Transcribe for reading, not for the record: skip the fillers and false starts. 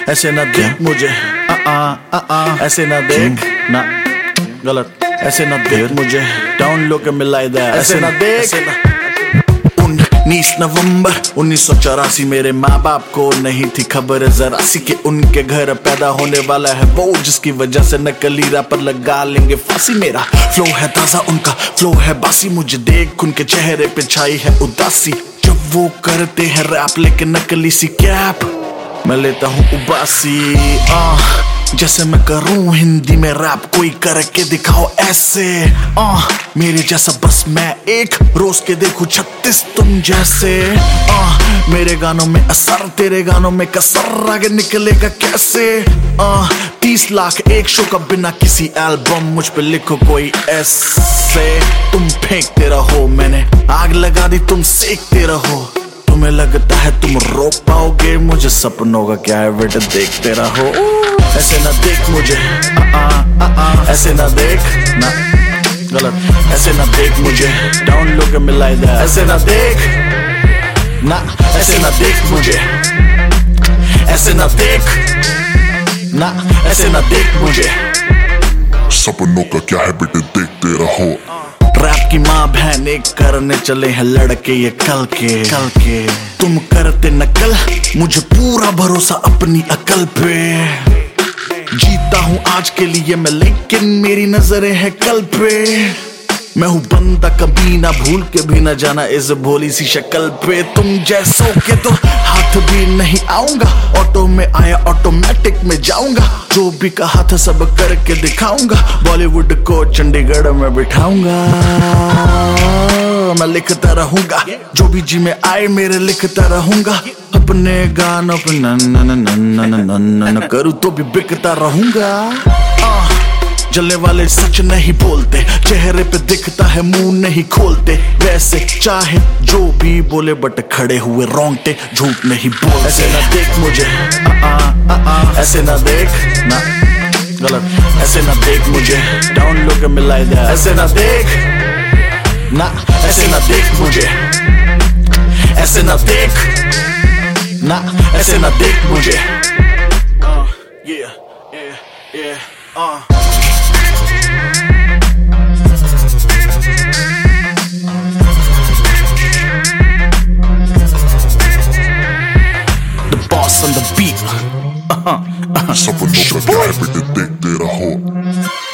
ऐसे ना देख मुझे, ऐसे ना देख ना, गलत, ऐसे ना देख मुझे, डाउन लो के मिलाई दे, ऐसे ना देख। 19 नवंबर 1984 मेरे माँ बाप को नहीं थी खबर जरा सी कि उनके घर पैदा होने वाला है वो, जिसकी वजह से नकली रैपर लगा लेंगे फांसी। मेरा फ्लो है ताजा, उनका फ्लो है बासी, मुझे देख उनके चेहरे पे छाई है उदासी। जब वो करते हैं रैप लेके नकली सी कैप, मैं लेता हूँ उबासी। जैसे मैं करूँ हिंदी में रैप, कोई करके दिखाओ ऐसे। मेरे जैसा बस मैं एक, रोज के देखूं 36 तुम जैसे। मेरे गानों में असर, तेरे गानों में कसर, आगे निकलेगा कैसे? 30 लाख एक शो का बिना किसी एल्बम, मुझ पे लिखो कोई ऐसे। तुम फेंकते रहो, मैंने आग लगा दी, तुम सेकते रहो। तुम्हें लगता है तुम रोक पाओगे मुझे, सपनों का क्या है बेटा, देखते रहो। ऐसे ना देख मुझे, ऐसे ना देख ना, गलत, ऐसे ना देख मुझे, डाउन लो के मिलाई दे, ऐसे ना देख ना, ऐसे ना देख मुझे, ऐसे ना देख ना, ऐसे ना देख मुझे। सपनों का क्या है बेटे, देखते रहो। रैप की माँ बहन एक करने चले हैं लड़के ये कल के। तुम करते नकल, मुझे पूरा भरोसा अपनी अकल पे। जीता हूँ आज के लिए मैं, लेकिन मेरी नजरें हैं कल पे। मैं हूँ बंदा कभी ना, भूल के भी ना जाना इस भोली सी शक्ल पे। तुम जैसों के तो हाथ भी नहीं आऊंगा, ऑटो में आया ऑटोमेटिक में जाऊंगा। जो भी कहा था सब करके दिखाऊंगा, बॉलीवुड को चंडीगढ़ में बिठाऊंगा। मैं लिखता रहूंगा, जो भी जी में आए मेरे लिखता रहूंगा। अपने गानों पे न करूँ तो भी बिकता रहूंगा। जलने वाले सच नहीं बोलते, चेहरे पे दिखता है मुंह नहीं खोलते। वैसे चाहे जो भी बोले बट खड़े हुए रोंगटे झूठ नहीं बोलते। ऐसे ना देख मुझे, ऐसे ना देख ना, गलत, ऐसे ना देख मुझे, डाउन लो के मिलाई दे, ऐसे ना देख ना, ऐसे ना देख मुझे, ऐसे ना देख ना, ऐसे ना देख मुझे। The boss on the beat. सपनों का क्या है बेटे, देखते रहो।